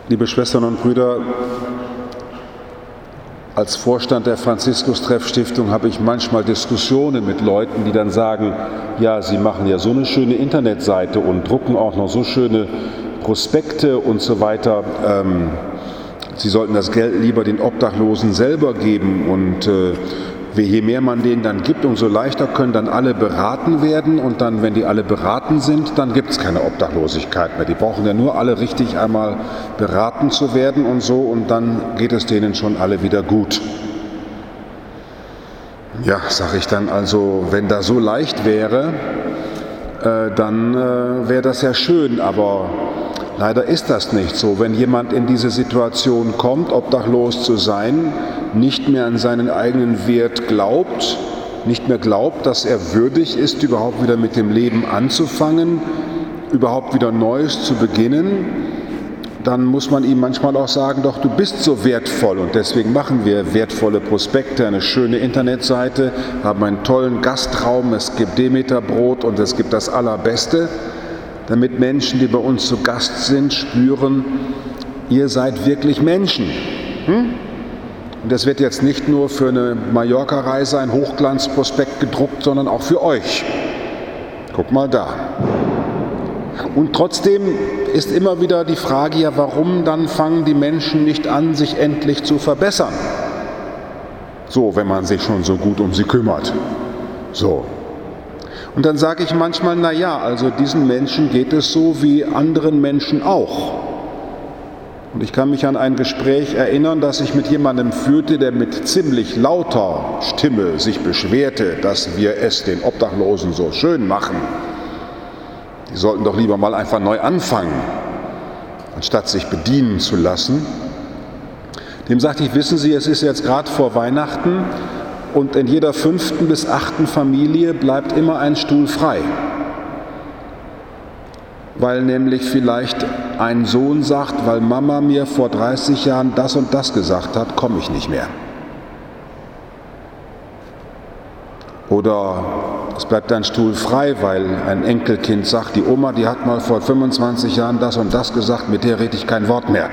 Liebe Schwestern und Brüder, als Vorstand der Franziskus-Treff-Stiftung habe ich manchmal Diskussionen mit Leuten, die dann sagen, ja, sie machen ja so eine schöne Internetseite und drucken auch noch so schöne Prospekte und so weiter. Sie sollten das Geld lieber den Obdachlosen selber geben und je mehr man denen dann gibt, umso leichter können dann alle beraten werden und dann, wenn die alle beraten sind, dann gibt es keine Obdachlosigkeit mehr. Die brauchen ja nur alle richtig einmal beraten zu werden und so und dann geht es denen schon alle wieder gut. Ja, sage ich dann also, wenn das so leicht wäre, dann wäre das ja schön, aber leider ist das nicht so. Wenn jemand in diese Situation kommt, obdachlos zu sein, nicht mehr an seinen eigenen Wert glaubt, nicht mehr glaubt, dass er würdig ist, überhaupt wieder mit dem Leben anzufangen, überhaupt wieder Neues zu beginnen, dann muss man ihm manchmal auch sagen, doch, du bist so wertvoll und deswegen machen wir wertvolle Prospekte, eine schöne Internetseite, haben einen tollen Gastraum, es gibt Demeterbrot und es gibt das Allerbeste, damit Menschen, die bei uns zu Gast sind, spüren, ihr seid wirklich Menschen. Und das wird jetzt nicht nur für eine Mallorca-Reise ein Hochglanzprospekt gedruckt, sondern auch für euch. Guck mal da. Und trotzdem ist immer wieder die Frage, ja, warum dann fangen die Menschen nicht an, sich endlich zu verbessern? So, wenn man sich schon so gut um sie kümmert. So. Und dann sage ich manchmal, na ja, also diesen Menschen geht es so wie anderen Menschen auch. Und ich kann mich an ein Gespräch erinnern, das ich mit jemandem führte, der mit ziemlich lauter Stimme sich beschwerte, dass wir es den Obdachlosen so schön machen. Die sollten doch lieber mal einfach neu anfangen, anstatt sich bedienen zu lassen. Dem sagte ich, wissen Sie, es ist jetzt gerade vor Weihnachten und in jeder 5. bis 8. Familie bleibt immer ein Stuhl frei. Weil nämlich vielleicht ein Sohn sagt, weil Mama mir vor 30 Jahren das und das gesagt hat, komme ich nicht mehr. Oder es bleibt ein Stuhl frei, weil ein Enkelkind sagt, die Oma, die hat mal vor 25 Jahren das und das gesagt, mit der rede ich kein Wort mehr.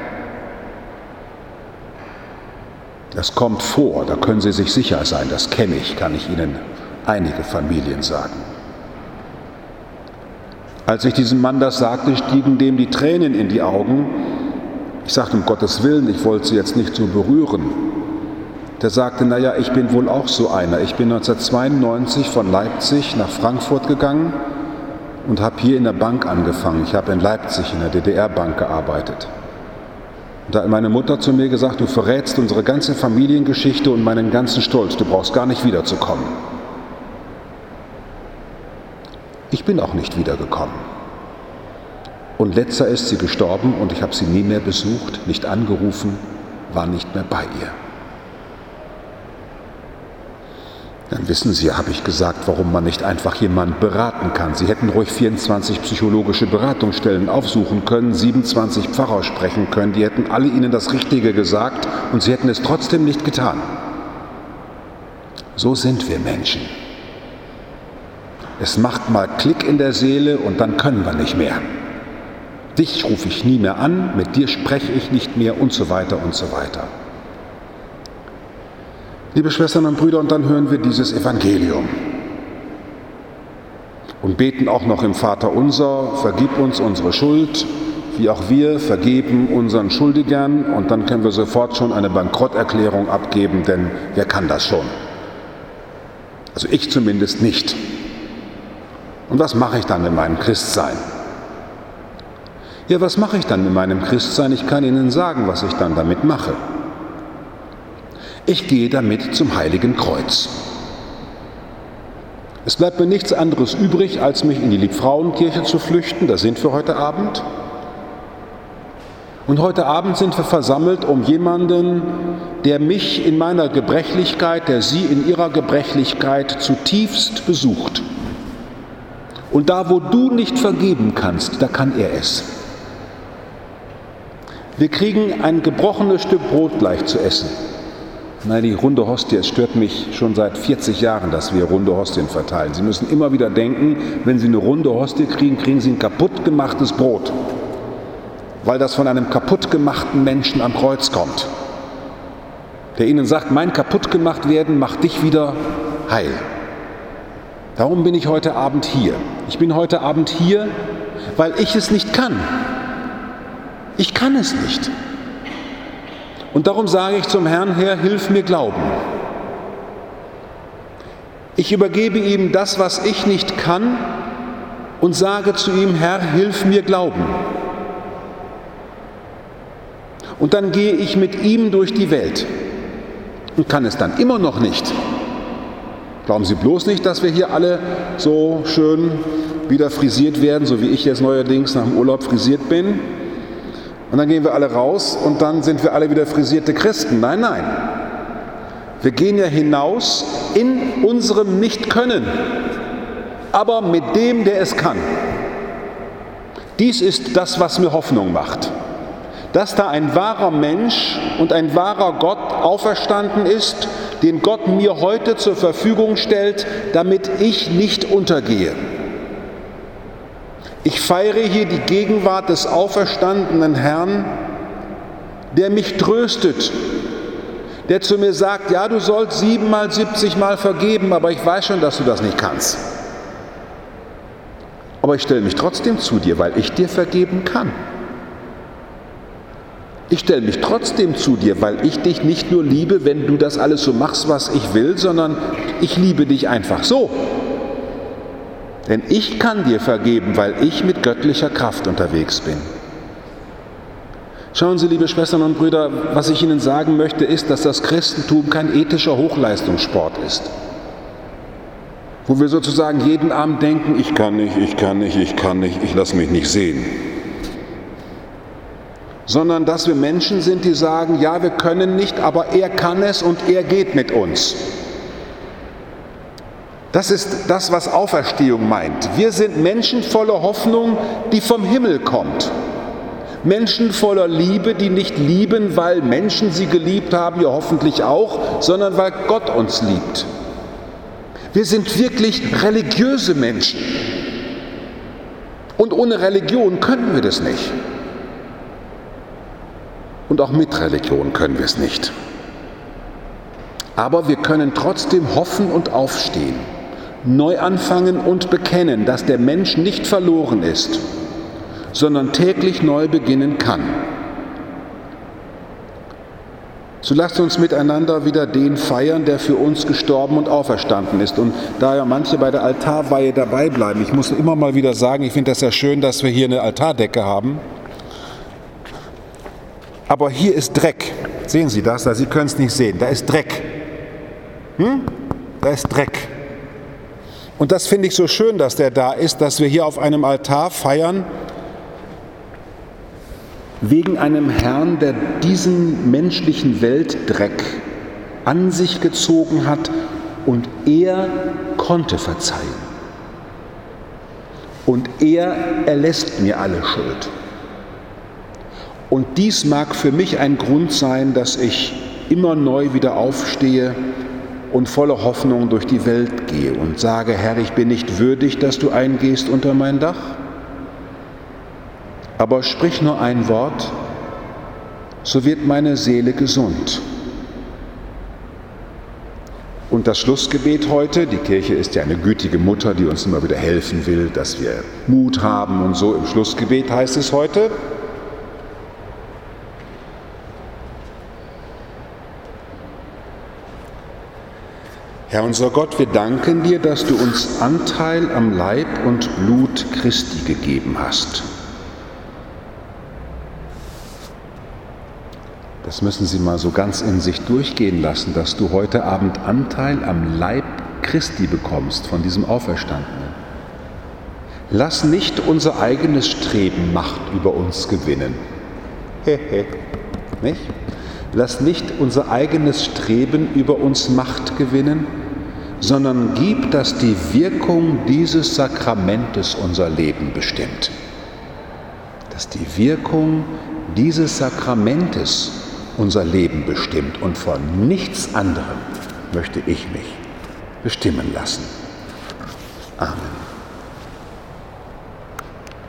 Das kommt vor, da können Sie sich sicher sein, das kenne ich, kann ich Ihnen einige Familien sagen. Als ich diesem Mann das sagte, stiegen dem die Tränen in die Augen. Ich sagte, um Gottes Willen, ich wollte Sie jetzt nicht so berühren. Der sagte, naja, ich bin wohl auch so einer. Ich bin 1992 von Leipzig nach Frankfurt gegangen und habe hier in der Bank angefangen. Ich habe in Leipzig in der DDR-Bank gearbeitet. Und da hat meine Mutter zu mir gesagt, du verrätst unsere ganze Familiengeschichte und meinen ganzen Stolz. Du brauchst gar nicht wiederzukommen. Ich bin auch nicht wiedergekommen. Und letzter ist sie gestorben und ich habe sie nie mehr besucht, nicht angerufen, war nicht mehr bei ihr. Dann wissen Sie, habe ich gesagt, warum man nicht einfach jemanden beraten kann. Sie hätten ruhig 24 psychologische Beratungsstellen aufsuchen können, 27 Pfarrer sprechen können, die hätten alle Ihnen das Richtige gesagt und Sie hätten es trotzdem nicht getan. So sind wir Menschen. Es macht mal Klick in der Seele und dann können wir nicht mehr. Dich rufe ich nie mehr an, mit dir spreche ich nicht mehr und so weiter und so weiter. Liebe Schwestern und Brüder, und dann hören wir dieses Evangelium und beten auch noch im Vaterunser, vergib uns unsere Schuld, wie auch wir vergeben unseren Schuldigern, und dann können wir sofort schon eine Bankrotterklärung abgeben, denn wer kann das schon? Also ich zumindest nicht. Und was mache ich dann mit meinem Christsein? Ja, was mache ich dann mit meinem Christsein? Ich kann Ihnen sagen, was ich dann damit mache. Ich gehe damit zum Heiligen Kreuz. Es bleibt mir nichts anderes übrig, als mich in die Liebfrauenkirche zu flüchten. Da sind wir heute Abend. Und heute Abend sind wir versammelt um jemanden, der mich in meiner Gebrechlichkeit, der Sie in Ihrer Gebrechlichkeit zutiefst besucht. Und da, wo du nicht vergeben kannst, da kann er es. Wir kriegen ein gebrochenes Stück Brot gleich zu essen. Nein, die runde Hostie, es stört mich schon seit 40 Jahren, dass wir runde Hostien verteilen. Sie müssen immer wieder denken, wenn Sie eine runde Hostie kriegen, kriegen Sie ein kaputt gemachtes Brot. weil das von einem kaputtgemachten Menschen am Kreuz kommt, der ihnen sagt, mein Kaputtgemacht-Werden macht dich wieder heil. Darum bin ich heute Abend hier. Ich bin heute Abend hier, weil ich es nicht kann. Ich kann es nicht. Und darum sage ich zum Herrn, Herr, hilf mir glauben. Ich übergebe ihm das, was ich nicht kann, und sage zu ihm, Herr, hilf mir glauben. Und dann gehe ich mit ihm durch die Welt und kann es dann immer noch nicht. Glauben Sie bloß nicht, dass wir hier alle so schön wieder frisiert werden, so wie ich jetzt neuerdings nach dem Urlaub frisiert bin. Und dann gehen wir alle raus und dann sind wir alle wieder frisierte Christen. Nein, nein. Wir gehen ja hinaus in unserem Nichtkönnen, aber mit dem, der es kann. Dies ist das, was mir Hoffnung macht. Dass da ein wahrer Mensch und ein wahrer Gott auferstanden ist, den Gott mir heute zur Verfügung stellt, damit ich nicht untergehe. Ich feiere hier die Gegenwart des auferstandenen Herrn, der mich tröstet, der zu mir sagt, ja, du sollst 7-mal, 70-mal vergeben, aber ich weiß schon, dass du das nicht kannst. Aber ich stelle mich trotzdem zu dir, weil ich dir vergeben kann. Ich stelle mich trotzdem zu dir, weil ich dich nicht nur liebe, wenn du das alles so machst, was ich will, sondern ich liebe dich einfach so. Denn ich kann dir vergeben, weil ich mit göttlicher Kraft unterwegs bin. Schauen Sie, liebe Schwestern und Brüder, was ich Ihnen sagen möchte, ist, dass das Christentum kein ethischer Hochleistungssport ist. Wo wir sozusagen jeden Abend denken, ich kann nicht, ich lasse mich nicht sehen. Sondern dass wir Menschen sind, die sagen, ja, wir können nicht, aber er kann es und er geht mit uns. Das ist das, was Auferstehung meint. Wir sind Menschen voller Hoffnung, die vom Himmel kommt. Menschen voller Liebe, die nicht lieben, weil Menschen sie geliebt haben, ja hoffentlich auch, sondern weil Gott uns liebt. Wir sind wirklich religiöse Menschen. Und ohne Religion könnten wir das nicht. Und auch mit Religion können wir es nicht. Aber wir können trotzdem hoffen und aufstehen, neu anfangen und bekennen, dass der Mensch nicht verloren ist, sondern täglich neu beginnen kann. So lasst uns miteinander wieder den feiern, der für uns gestorben und auferstanden ist. Und da ja manche bei der Altarweihe dabei bleiben, ich muss immer mal wieder sagen, ich finde das ja schön, dass wir hier eine Altardecke haben. Aber hier ist Dreck. Sehen Sie das? Sie können es nicht sehen. Da ist Dreck. Da ist Dreck. Und das finde ich so schön, dass der da ist, dass wir hier auf einem Altar feiern, wegen einem Herrn, der diesen menschlichen Weltdreck an sich gezogen hat und er konnte verzeihen. Und er erlässt mir alle Schuld. Und dies mag für mich ein Grund sein, dass ich immer neu wieder aufstehe und voller Hoffnung durch die Welt gehe und sage, Herr, ich bin nicht würdig, dass du eingehst unter mein Dach. Aber sprich nur ein Wort, so wird meine Seele gesund. Und das Schlussgebet heute, die Kirche ist ja eine gütige Mutter, die uns immer wieder helfen will, dass wir Mut haben und so. Im Schlussgebet heißt es heute, Herr unser Gott, wir danken dir, dass du uns Anteil am Leib und Blut Christi gegeben hast. Das müssen Sie mal so ganz in sich durchgehen lassen, dass du heute Abend Anteil am Leib Christi bekommst, von diesem Auferstandenen. Lass nicht unser eigenes Streben Macht über uns gewinnen. Nicht? Lass nicht unser eigenes Streben über uns Macht gewinnen, sondern gib, dass die Wirkung dieses Sakramentes unser Leben bestimmt. Dass die Wirkung dieses Sakramentes unser Leben bestimmt und von nichts anderem möchte ich mich bestimmen lassen. Amen.